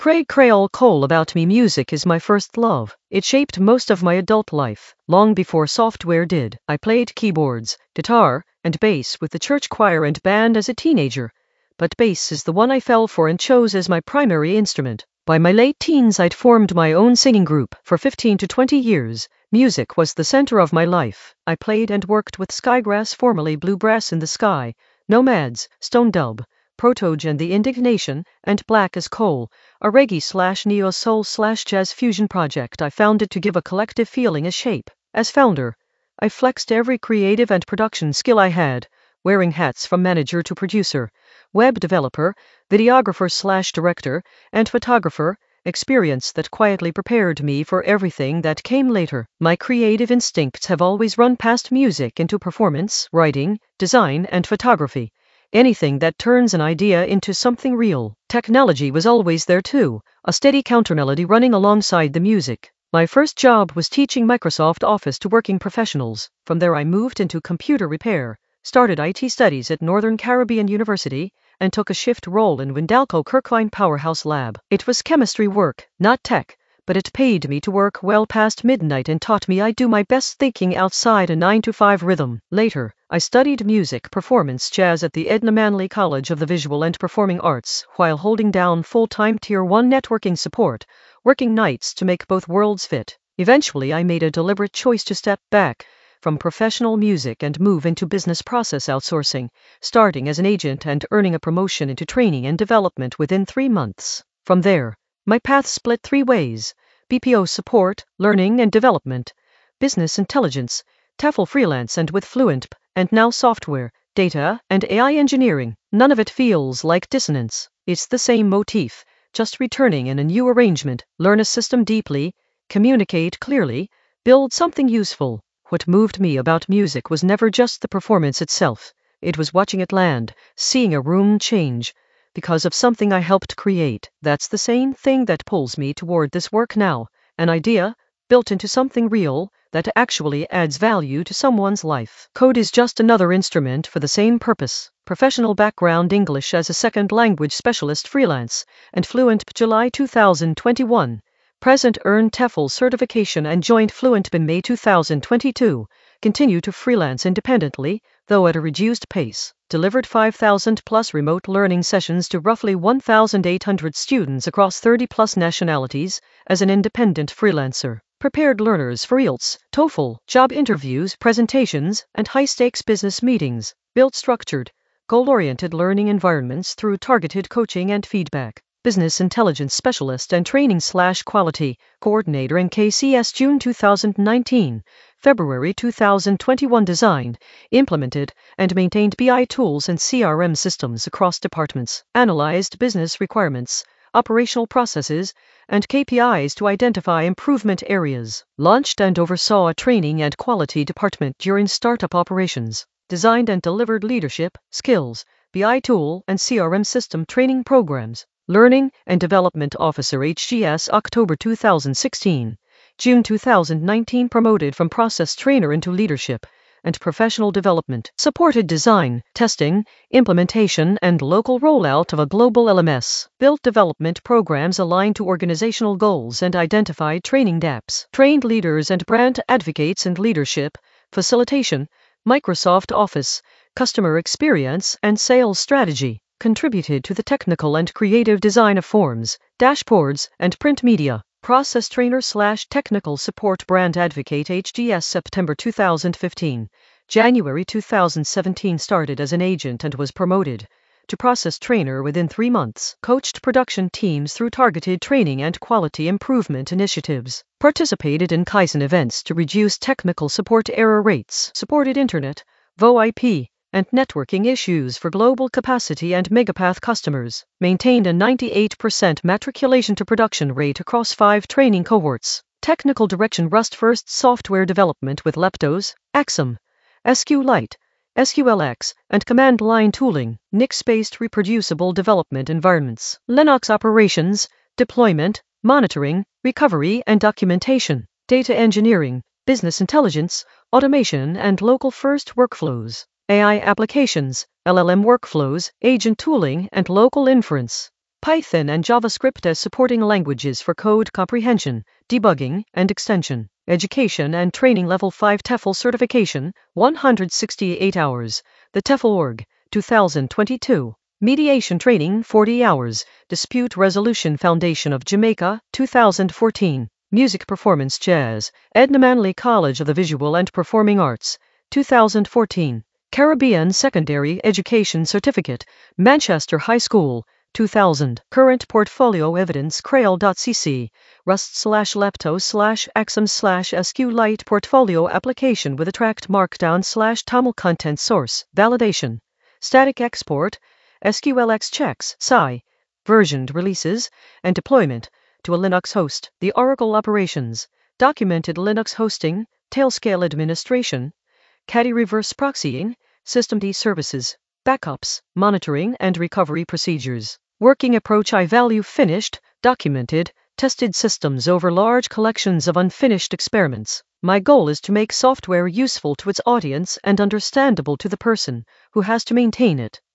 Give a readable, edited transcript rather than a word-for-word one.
Craig Creole Cole. About me, music is my first love. It shaped most of my adult life, long before software did. I played keyboards, guitar, and bass with the church choir and band as a teenager, but bass is the one I fell for and chose as my primary instrument. By my late teens, I'd formed my own singing group. For 15 to 20 years, music was the center of my life. I played and worked with Skygrass, formerly Bluegrass in the Sky, Nomads, Stone Dub, Protoge and the Indignation, and Black as Coal, a reggae/neo-soul/jazz fusion project I founded to give a collective feeling a shape. As founder, I flexed every creative and production skill I had, wearing hats from manager to producer, web developer, videographer/director, and photographer, experience that quietly prepared me for everything that came later. My creative instincts have always run past music into performance, writing, design, and photography. Anything that turns an idea into something real. Technology was always there too, a steady countermelody running alongside the music. My first job was teaching Microsoft Office to working professionals. From there I moved into computer repair, started IT studies at Northern Caribbean University, and took a shift role in Windalco Kirkline Powerhouse Lab. It was chemistry work, not tech, but it paid me to work well past midnight and taught me I'd do my best thinking outside a 9-to-5 rhythm. Later, I studied music performance jazz at the Edna Manley College of the Visual and Performing Arts while holding down full-time Tier 1 networking support, working nights to make both worlds fit. Eventually, I made a deliberate choice to step back from professional music and move into business process outsourcing, starting as an agent and earning a promotion into training and development within 3 months. From there, my path split 3 ways: BPO support, learning and development, business intelligence, TEFL freelance and with Fluentp, and now software, data, and AI engineering. None of it feels like dissonance. It's the same motif, just returning in a new arrangement. Learn a system deeply, communicate clearly, build something useful. What moved me about music was never just the performance itself. It was watching it land, seeing a room change, because of something I helped create. That's the same thing that pulls me toward this work now. An idea, built into something real, that actually adds value to someone's life. Code is just another instrument for the same purpose. Professional background: English as a second language specialist freelance, and Fluentp July 2021. Present: earned TEFL certification and joined Fluentp in May 2022. Continue to freelance independently, though at a reduced pace. Delivered 5,000 plus remote learning sessions to roughly 1,800 students across 30 plus nationalities as an independent freelancer. Prepared learners for IELTS, TOEFL, job interviews, presentations, and high-stakes business meetings. Built structured, goal-oriented learning environments through targeted coaching and feedback. Business Intelligence Specialist and Training/Quality Coordinator in KCS June 2019, February 2021. Designed, implemented, and maintained BI tools and CRM systems across departments. Analyzed business requirements, operational processes, and KPIs to identify improvement areas. Launched and oversaw a training and quality department during startup operations. Designed and delivered leadership, skills, BI tool, and CRM system training programs. Learning and Development Officer HGS October 2016. June 2019. Promoted from process trainer into leadership and professional development. Supported design, testing, implementation, and local rollout of a global LMS. Built development programs aligned to organizational goals and identified training gaps. Trained leaders and brand advocates in leadership, facilitation, Microsoft Office, customer experience, and sales strategy. Contributed to the technical and creative design of forms, dashboards, and print media. Process trainer/technical support brand advocate HGS September 2015. January 2017. Started as an agent and was promoted to process trainer within 3 months. Coached production teams through targeted training and quality improvement initiatives. Participated in Kaizen events to reduce technical support error rates. Supported internet, VoIP, and networking issues for global capacity and Megapath customers. Maintained a 98% matriculation to production rate across 5 training cohorts. Technical direction: Rust first software development with Leptos, Axum, SQLite, SQLX, and command line tooling. Nix-based reproducible development environments. Linux operations, deployment, monitoring, recovery, and documentation. Data engineering, business intelligence, automation, and local first workflows. AI applications, LLM workflows, agent tooling, and local inference. Python and JavaScript as supporting languages for code comprehension, debugging, and extension. Education and training level 5 TEFL certification, 168 hours. The TEFL Org, 2022. Mediation training, 40 hours. Dispute Resolution Foundation of Jamaica, 2014. Music Performance Jazz, Edna Manley College of the Visual and Performing Arts, 2014. Caribbean Secondary Education Certificate, Manchester High School, 2000. Current portfolio evidence Crail.cc, Rust/Lepto/Axum/SQLite portfolio application with attract markdown/Tamil content source. Validation. Static export, SQLX checks, SCI, versioned releases, and deployment to a Linux host. The Oracle operations. Documented Linux hosting, Tailscale administration, caddy reverse proxying, systemd services, backups, monitoring and recovery procedures. Working approach I value finished, documented, tested systems over large collections of unfinished experiments. My goal is to make software useful to its audience and understandable to the person who has to maintain it.